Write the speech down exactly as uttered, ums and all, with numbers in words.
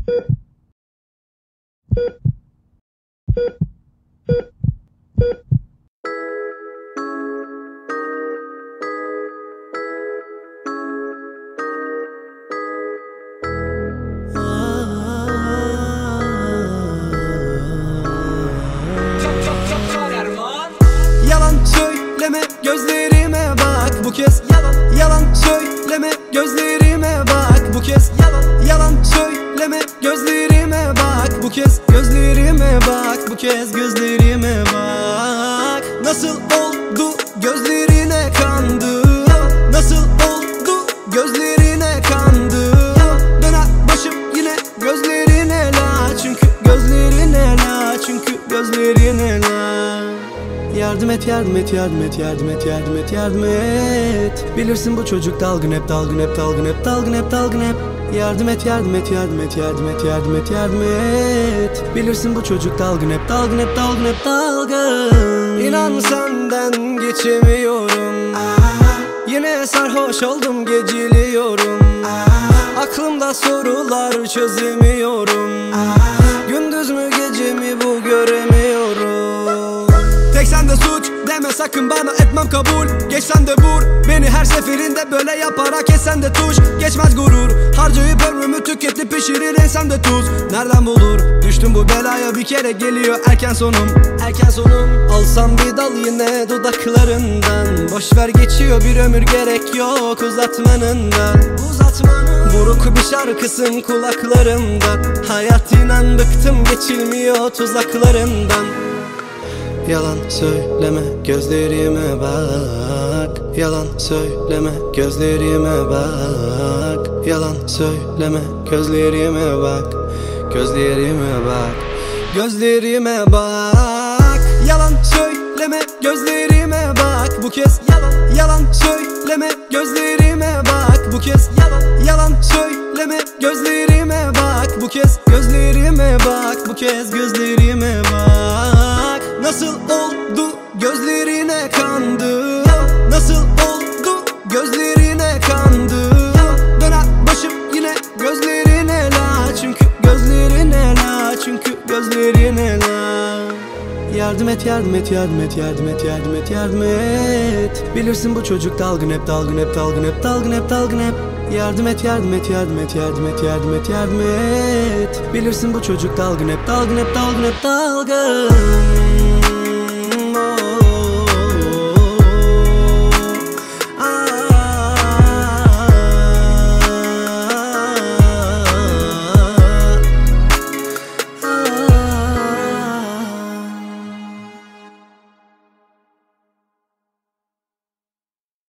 Yalan söyleme, gözlerime bak bu kez. Yalan, yalan söyleme, gözlerime bak bu kez. Yalan, yalan söyleme, gözlerime bak bu kez. Gözlerime bak bu kez, gözlerime bak. Nasıl oldu gözlerine kandım? Nasıl oldu gözlerine kandım? Döner başım yine gözlerine la. Çünkü gözlerine la, çünkü gözlerine la. Yardım et, yardım et, yardım et, yardım et, yardım et, yardım et. Bilirsin bu çocuk dalgın hep, dalgın hep, dalgın hep, dalgın hep, dalgın hep. Yardım et, yardım et, yardım et, yardım et, yardım et, yardım et. Bilirsin bu çocuk dalgın hep, dalgın hep, dalgın hep, dalgın. İnan senden geçemiyorum. Yine sarhoş oldum, geciliyorum. Aklımda sorular çözemiyorum. Gündüz mü gece mi bu göremiyorum. Tek sende suç deme sakın bana, etmem kabul. Geçsen de vur beni her seferinde, böyle yaparak kesen de tuş. Geçmez gurur, harcayıp ömrümü tüketip pişirir ensem de tuz. Nereden bulur, düştüm bu belaya bir kere, geliyor erken sonum. Erken sonum. Alsam bir dal yine dudaklarından. Boşver geçiyor bir ömür, gerek yok uzatmanından. Uzatmanın. Buruk bir şarkısın kulaklarımda. Hayat inan bıktım, geçilmiyor tuzaklarından. Yalan söyleme, gözlerime bak. Yalan söyleme, gözlerime bak. Yalan söyleme, gözlerime bak. Gözlerime bak. Gözlerime bak. Yalan söyleme, gözlerime bak bu kez. Yalan, yalan söyleme, gözlerime bak bu kez. Yalan, yalan söyleme, gözlerime bak bu kez. Gözlerime bak bu kez, gözlerime bak. Nasıl oldu gözlerine kandım? Nasıl oldu gözlerine kandım? Döner başım yine gözlerine la. Çünkü gözlerine la, çünkü gözlerine la. Yardım et, yardım et, yardım et, yardım et, yardım et, yardım et. Bilirsin bu çocuk dalgın hep, dalgın hep, dalgın hep, dalgın hep, dalgın hep. Yardım et, yardım et, yardım et, yardım et, yardım et, yardım et. Bilirsin bu çocuk dalgın hep, dalgın hep, dalgın hep, dalgın.